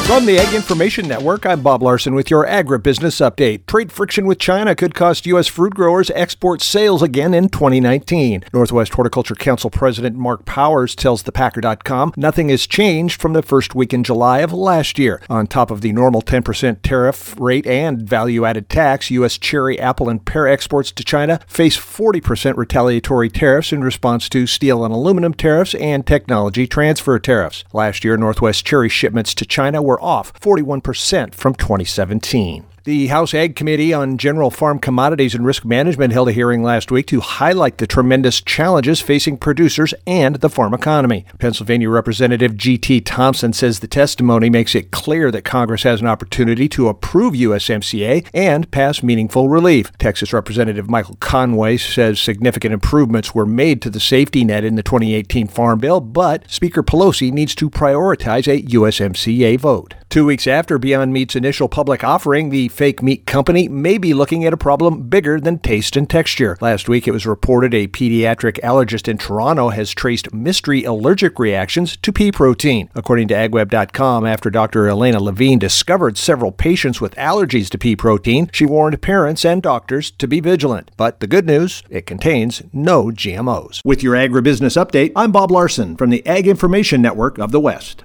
From the Ag Information Network, I'm Bob Larson with your agribusiness update. Trade friction with China could cost U.S. fruit growers export sales again in 2019. Northwest Horticulture Council President Mark Powers tells thepacker.com nothing has changed from the first week in July of last year. On top of the normal 10% tariff rate and value-added tax, U.S. cherry, apple, and pear exports to China face 40% retaliatory tariffs in response to steel and aluminum tariffs and technology transfer tariffs. Last year, Northwest cherry shipments to China were off 41% from 2017. The House Ag Committee on General Farm Commodities and Risk Management held a hearing last week to highlight the tremendous challenges facing producers and the farm economy. Pennsylvania Representative G.T. Thompson says the testimony makes it clear that Congress has an opportunity to approve USMCA and pass meaningful relief. Texas Representative Michael Conway says significant improvements were made to the safety net in the 2018 Farm Bill, but Speaker Pelosi needs to prioritize a USMCA vote. 2 weeks after Beyond Meat's initial public offering, the fake meat company may be looking at a problem bigger than taste and texture. Last week, it was reported a pediatric allergist in Toronto has traced mystery allergic reactions to pea protein. According to agweb.com, after Dr. Elena Levine discovered several patients with allergies to pea protein, she warned parents and doctors to be vigilant. But the good news, it contains no GMOs. With your agribusiness update, I'm Bob Larson from the Ag Information Network of the West.